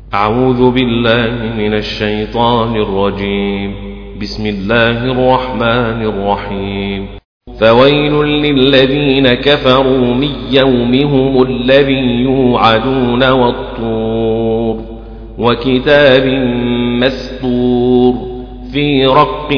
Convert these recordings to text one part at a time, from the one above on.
أعوذ بالله من الشيطان الرجيم. بسم الله الرحمن الرحيم. فويل للذين كفروا من يومهم الذي يوعدون والطور وكتاب مسطور في رق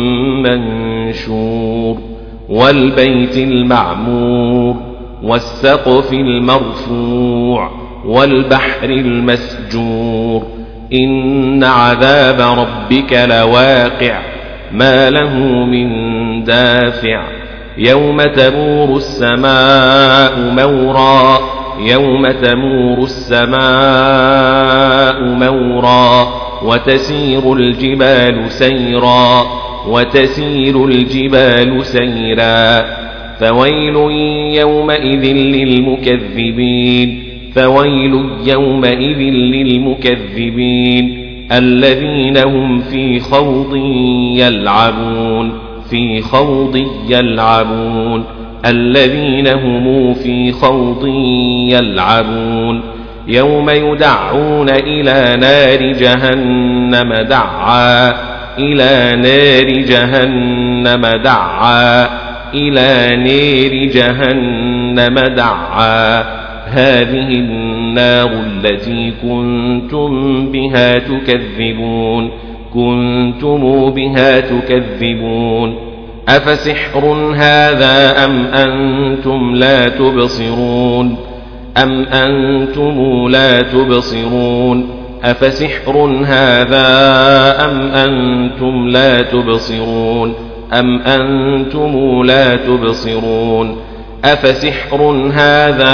منشور والبيت المعمور والسقف المرفوع والبحر المسجور إن عذاب ربك لواقع ما له من دافع يوم تمور السماء مورا يوم تمور السماء مورا وتسير الجبال سيرا وتسير الجبال سيرا فويل يومئذ للمكذبين فويل يومئذ للمكذبين الذين هم في خوض يلعبون في خوض يلعبون الذين هم في خوض يلعبون يوم يدعون إلى نار جهنم دعا إلى نار جهنم دعا إلى نار جهنم دعا هذه النار التي كنتم بها تكذبون كنتم بها تكذبون أفسحر هذا أم أنتم لا تبصرون أم أنتم لا تبصرون أفسحر هذا أم أنتم لا تبصرون أم أنتم لا تبصرون أفسحر هذا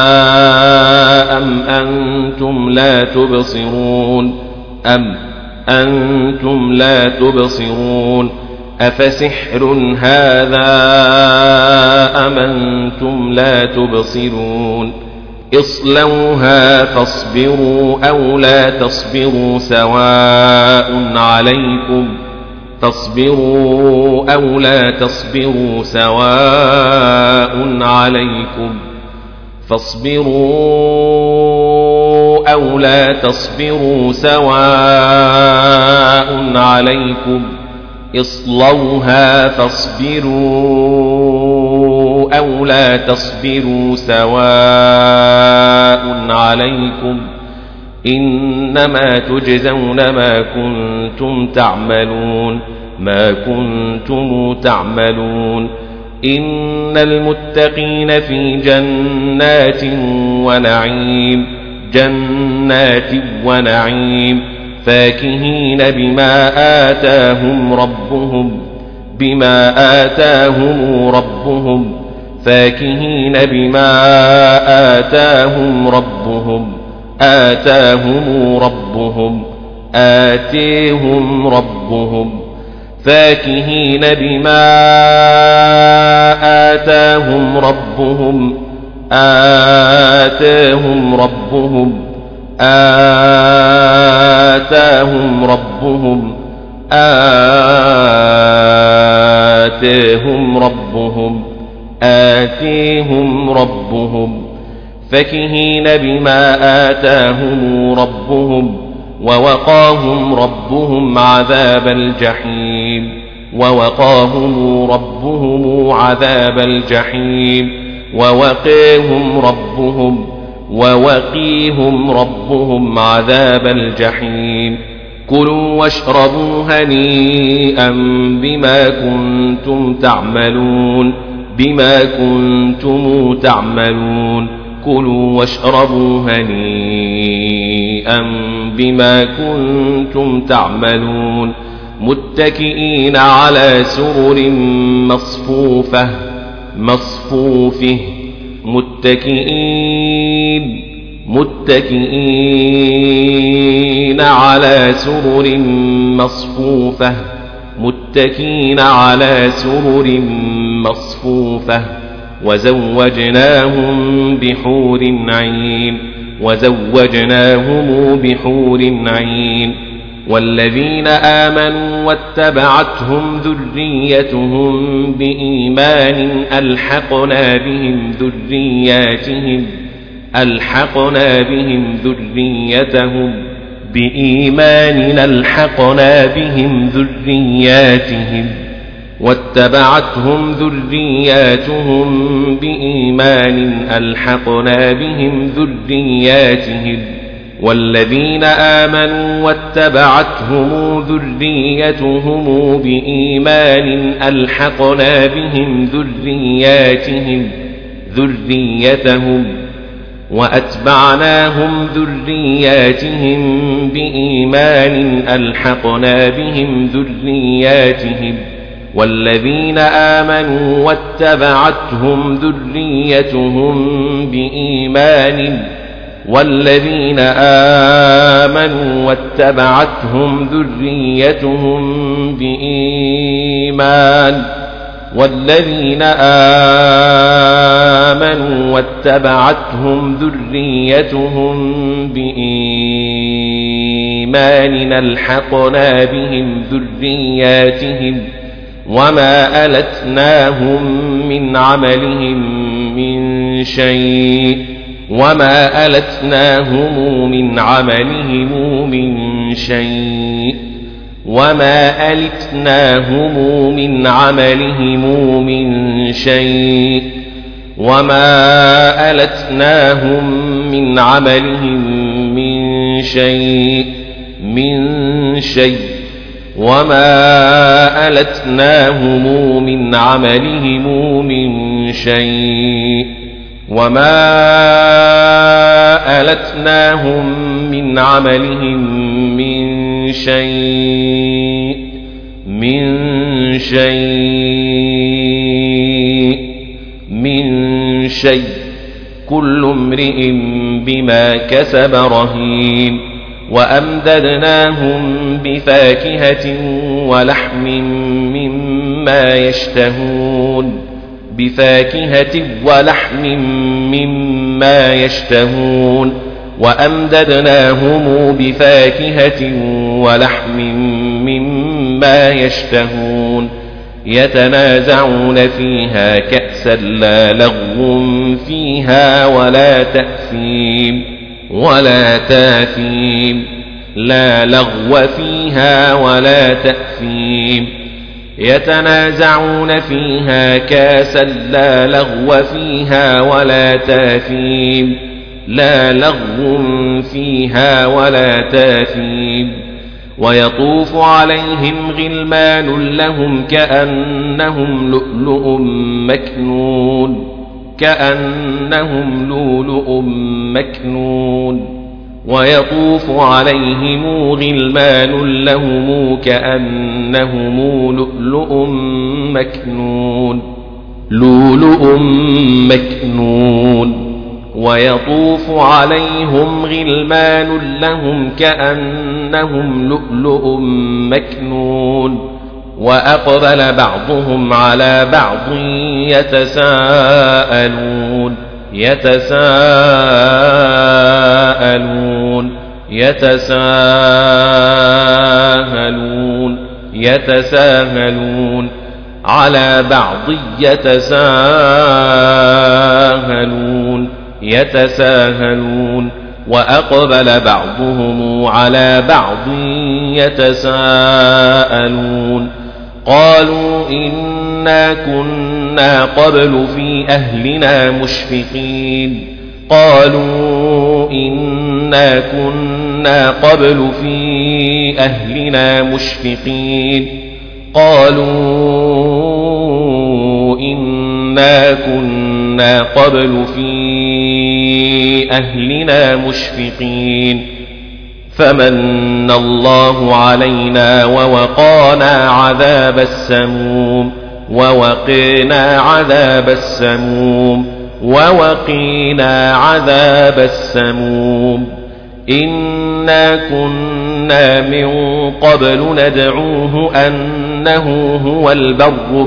أم أنتم لا تبصرون أم أنتم لا تبصرون أفسحر هذا أم أنتم لا تبصرون اصلوها فاصبروا أو لا تصبروا سواء عليكم تصبروا أو لا تصبروا سواء عليكم فاصبروا أو لا تصبروا سواء عليكم اصلوها فاصبروا أو لا تصبروا سواء عليكم إنما تجزون ما كنتم تعملون ما كنتم تعملون إن المتقين في جنات ونعيم جنات ونعيم فاكهين بما آتاهم ربهم فاكهين بما آتاهم ربهم آتيهم ربهم فاكهين بما آتاهم ربهم آتاهم ربهم آتاهم ربهم آتاهم ربهم آتيهم ربهم فاكهين بما آتاهم ربهم ووقاهم ربهم عذاب الجحيم ووقاهم ربهم عذاب الجحيم ووقيهم ربهم عذاب الجحيم كلوا واشربوا هنيئا بما كنتم تعملون كلوا واشربوا هنيئا بما كنتم تعملون متكئين على سرر مصفوفه متكئين على سرر مصفوفة وزوجناهم بحور عين والذين آمنوا واتبعتهم ذريتهم بإيمان ألحقنا بهم ذريتهم بإيمان ألحقنا بهم ذرياتهم واتبعتهم ذرياتهم بإيمان ألحقنا بهم ذرياتهم والذين آمنوا واتبعتهم ذريتهم بإيمان ألحقنا بهم ذريتهم وأتبعناهم ذرياتهم بإيمان ألحقنا بهم ذرياتهم والذين آمنوا واتبعتهم ذريتهم بإيمان ألحقنا بهم ذرياتهم وما ألتناهم من عملهم من شيء وما ألتناهم من عملهم من شيء كل امرئ بما كسب رهين وأمددناهم بفاكهة ولحم مما يشتهون يتنازعون فيها كأسا لا لغو فيها ولا تأثيم يتنازعون فيها كأسا لا لغو فيها ولا تأثيم ويطوف عليهم غلمان لهم كأنهم لؤلؤ مكنون ويطوف عليهم غلمان لهم كأنهم لؤلؤ مكنون ويطوف عليهم غلمان لهم كأنهم لؤلؤ مكنون وأقبل بعضهم على بعض يتساهلون على بعض يتساهلون وأقبل بعضهم على بعض يتساءلون قالوا إنا كنا قبل في أهلنا مشفقين فمن الله علينا ووقانا عذاب السموم إنا كنا من قبل ندعوه أنه هو البر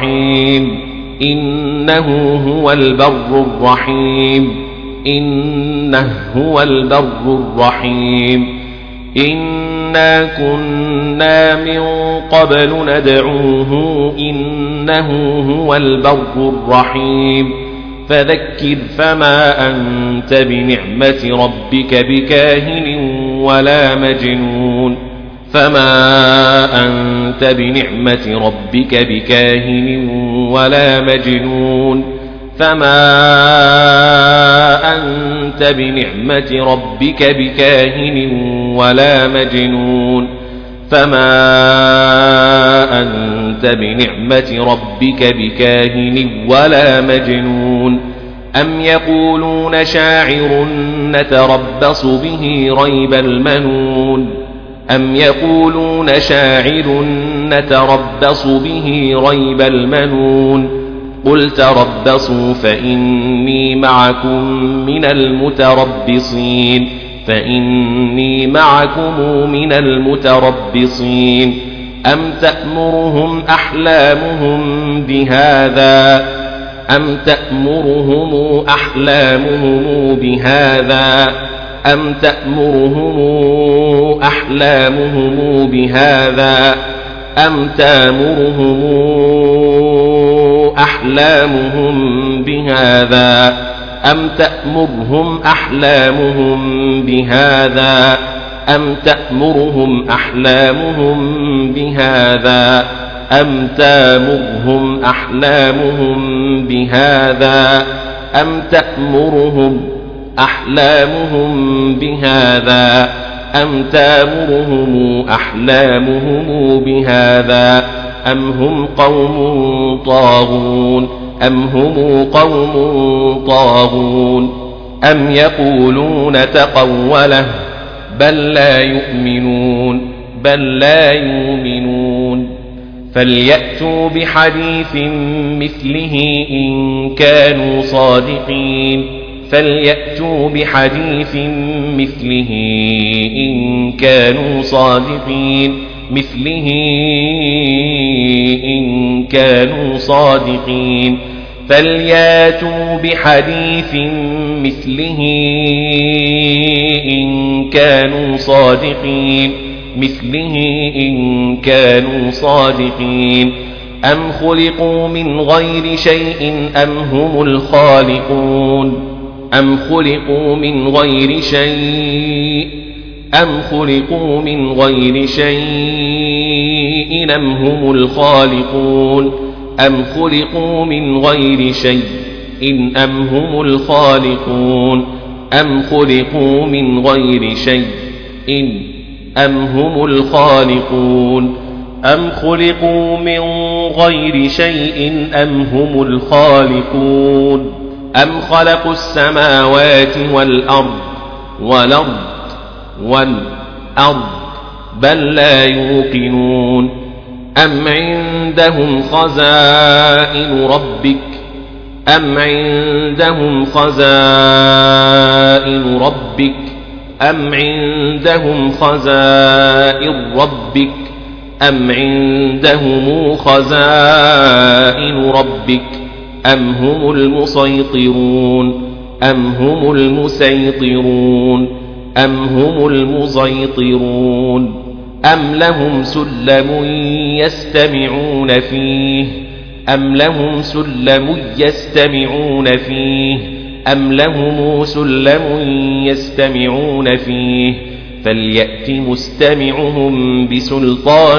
الرحيم إنا كنا من قبل ندعوه إنه هو البر الرحيم فذكر فما أنت بنعمة ربك بكاهن ولا مجنون فما أنت بنعمة ربك بكاهن ولا مجنون فما أنت بنعمة ربك بكاهن ولا مجنون فما أنت بنعمة ربك بكاهن ولا مجنون أم يقولون شاعر نتربص به ريب المنون أم يقولون شاعر نتربص به ريب المنون قل تربصوا فإني معكم من المتربصين فإني معكم من المتربصين أم تأمرهم أحلامهم بهذا أم تأمرهم أحلامهم بهذا أم تأمرهم أحلامهم بهذا أم تأمرهم أحلامهم بهذا أم تأمرهم أحلامهم بهذا أم تأمرهم أحلامهم بهذا أم تأمرهم أحلامهم بهذا أم تأمرهم أحلامهم بهذا أم تأمرهم أحلامهم بهذا أم هم قوم طاغون أم هم قوم طاغون أم يقولون تقوله بل لا يؤمنون فليأتوا بحديث مثله إن كانوا صادقين فليأتوا بحديث مثله إن كانوا صادقين فليأتوا بحديث مثله إن كانوا صادقين أم خلقوا من غير شيء أم هم الخالقون أم خلقوا من غير شيء أم هم الخالقون أم خلقوا من غير شيء أم هم الخالقون أم خلقوا من غير شيء أم هم الخالقون أم خلقوا من غير شيء أم هم الخالقون أم خلقوا السماوات والأرض بل لا يوقنون أم عندهم خزائن ربك أم عندهم خزائن ربك أم عندهم خزائن ربك أم هم المسيطرون أم لهم سلم يستمعون فيه أم لهم سلم يستمعون فيه فليأت مستمعهم بسلطان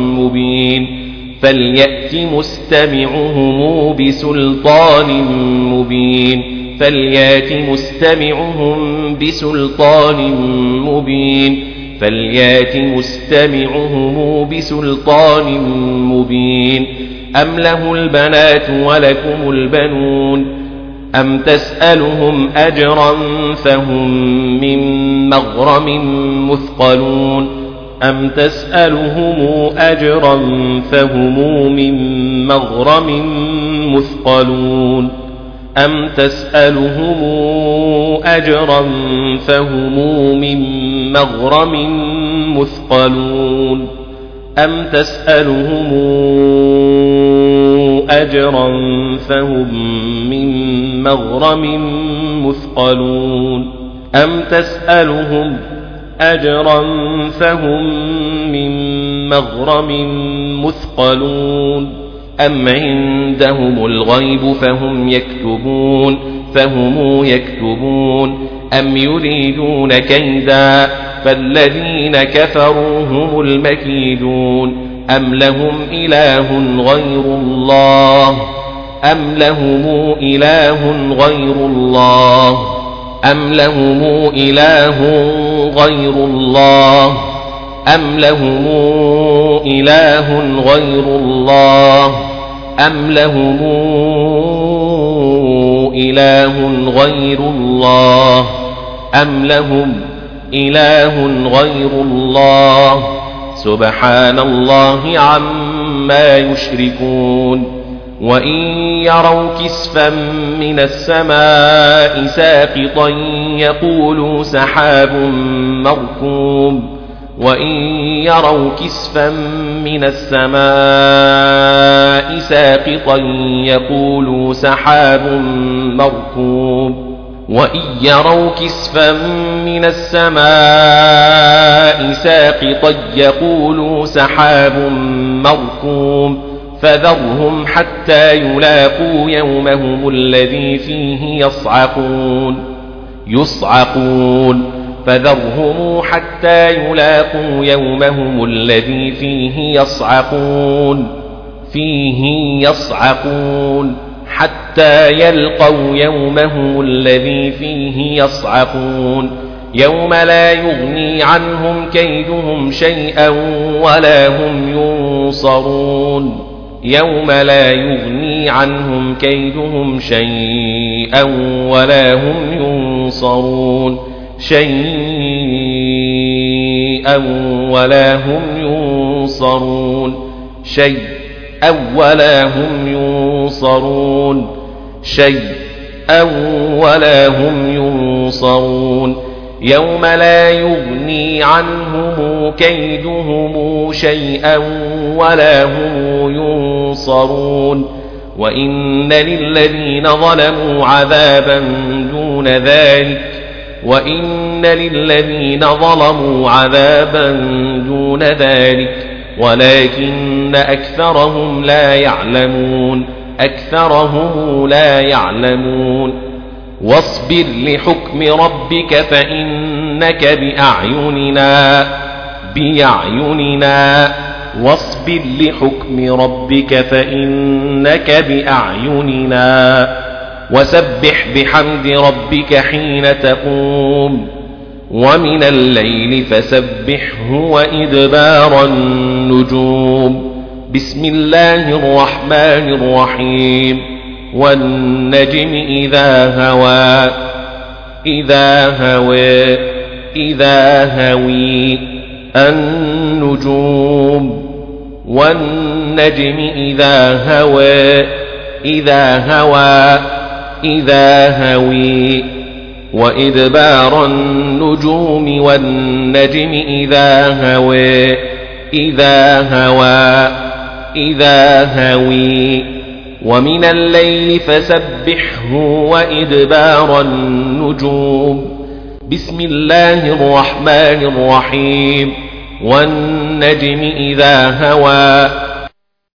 مبين أم له البنات ولكم البنون أم تسألهم أجرا فهم من مغرم مثقلون أم تسألهم أجرا فهم من مغرم مثقلون أم تسألهم أجرا فهم من مغرم مثقلون أم تسألهم أجرا فهم من مغرم مثقلون أم تسألهم أجرا فهم من مغرم مثقلون أم عندهم الغيب فهم يكتبون أم يريدون كيدا فالذين كفروا هم المكيدون أم لهم إله غير الله أم لهم إله غير الله أم لهم إله غير الله أم لهم إله غير الله أم لهم إله غير الله أم لهم إله غير الله سبحان الله عما يشركون وإن يروا كسفا من السماء ساقطا يقولوا سحاب مركوم وإن يروا كسفا من السماء ساقطا يقولوا سحاب مركوم وإن يروا كسفا من السماء ساقطا يقولوا سحاب مركوم فذرهم حتى يلاقوا يومهم الذي فيه يصعقون فذرهم حتى يلاقوا يومهم الذي فيه يصعقون حتى يلقوا يومهم الذي فيه يصعقون يوم لا يغني عنهم كيدهم شيئا ولا هم ينصرون يوم لا يغني عنهم كيدهم شيئا ولا هم ينصرون شيئا ولا هم ينصرون شيئا ولا هم ينصرون شيئا ولا هم ينصرون يوم لا يغني عنهم كيدهم شيئا ولا هم ينصرون وإن للذين ظلموا عذابا دون ذلك وإن للذين ظلموا عذابا دون ذلك ولكن أكثرهم لا يعلمون واصبر لحكم ربك فإنك بأعيننا واصبر لحكم ربك فإنك بأعيننا وسبح بحمد ربك حين تقوم ومن الليل فسبحه وإدبار النجوم بسم الله الرحمن الرحيم والنجم إذا هوي النجوم والنجم إذا هوي وإدبار النجوم والنجم إذا هوي ومن الليل فسبحه وإدبار النجوم بسم الله الرحمن الرحيم والنجم إذا هوى